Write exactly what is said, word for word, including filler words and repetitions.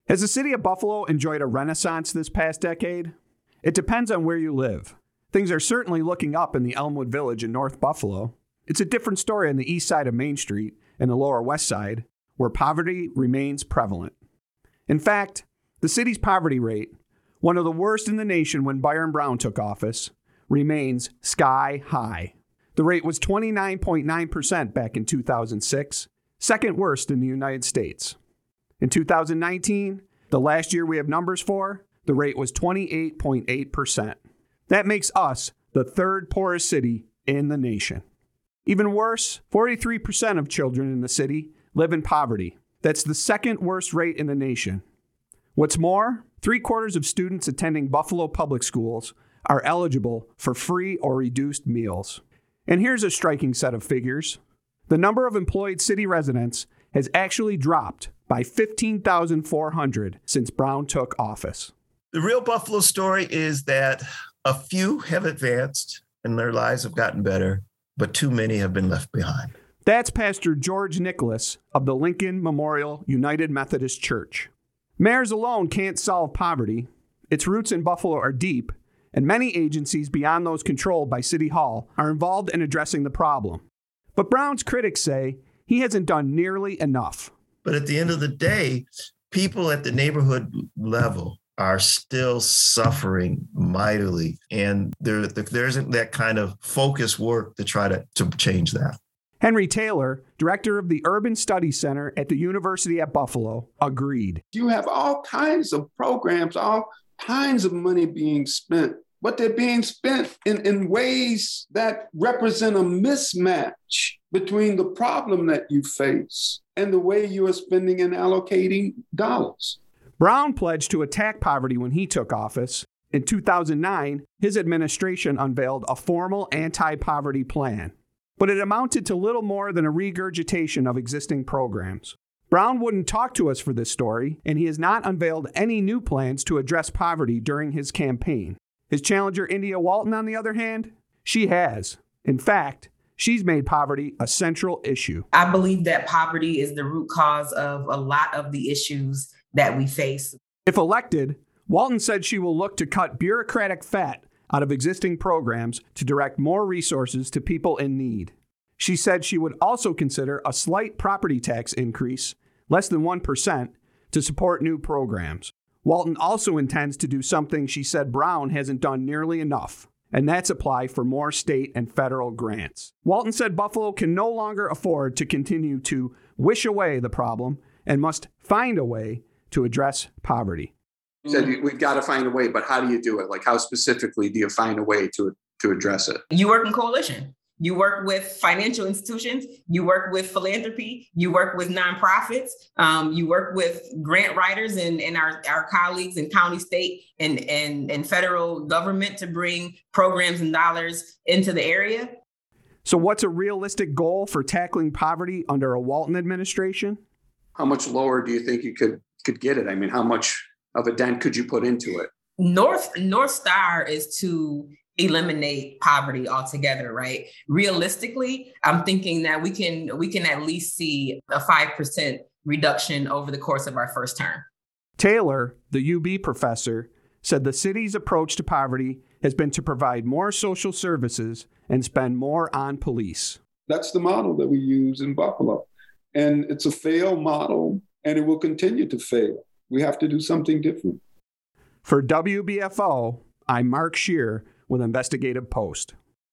Has the city of Buffalo enjoyed a renaissance this past decade? It depends on where you live. Things are certainly looking up in the Elmwood Village in North Buffalo. It's a different story on the east side of Main Street and the lower west side, where poverty remains prevalent. In fact, the city's poverty rate, one of the worst in the nation when Byron Brown took office, remains sky high. The rate was twenty-nine point nine percent back in two thousand six, second worst in the United States. In two thousand nineteen, the last year we have numbers for, the rate was twenty-eight point eight percent. That makes us the third poorest city in the nation. Even worse, forty-three percent of children in the city live in poverty. That's the second worst rate in the nation. What's more, three quarters of students attending Buffalo public schools are eligible for free or reduced meals. And here's a striking set of figures. The number of employed city residents has actually dropped by fifteen thousand four hundred since Brown took office. The real Buffalo story is that a few have advanced and their lives have gotten better, but too many have been left behind. That's Pastor George Nicholas of the Lincoln Memorial United Methodist Church. Mayors alone can't solve poverty. Its roots in Buffalo are deep, and many agencies beyond those controlled by City Hall are involved in addressing the problem. But Brown's critics say he hasn't done nearly enough. But at the end of the day, people at the neighborhood level are still suffering mightily. And there, there isn't that kind of focused work to try to, to change that. Henry Taylor, director of the Urban Studies Center at the University at Buffalo, agreed. You have all kinds of programs, all kinds of money being spent, but they're being spent in, in ways that represent a mismatch between the problem that you face and the way you are spending and allocating dollars. Brown pledged to attack poverty when he took office. In two thousand nine, his administration unveiled a formal anti-poverty plan, but it amounted to little more than a regurgitation of existing programs. Brown wouldn't talk to us for this story, and he has not unveiled any new plans to address poverty during his campaign. His challenger, India Walton, on the other hand, she has. In fact, she's made poverty a central issue. I believe that poverty is the root cause of a lot of the issues that we face. If elected, Walton said she will look to cut bureaucratic fat out of existing programs to direct more resources to people in need. She said she would also consider a slight property tax increase, less than one percent, to support new programs. Walton also intends to do something she said Brown hasn't done nearly enough, and that's apply for more state and federal grants. Walton said Buffalo can no longer afford to continue to wish away the problem and must find a way to address poverty. You said we've got to find a way, but how do you do it? Like, how specifically do you find a way to, to address it? You work in coalition. You work with financial institutions, you work with philanthropy, you work with nonprofits, um, you work with grant writers and, and our, our colleagues in county, state, and, and, and federal government to bring programs and dollars into the area. So what's a realistic goal for tackling poverty under a Walton administration? How much lower do you think you could, could get it? I mean, how much of a dent could you put into it? North, North Star is to eliminate poverty altogether, right? Realistically, I'm thinking that we can we can at least see a five percent reduction over the course of our first term. Taylor, the U B professor, said the city's approach to poverty has been to provide more social services and spend more on police. That's the model that we use in Buffalo. And it's a failed model, and it will continue to fail. We have to do something different. For W B F O, I'm Mark Scheer with Investigative Post.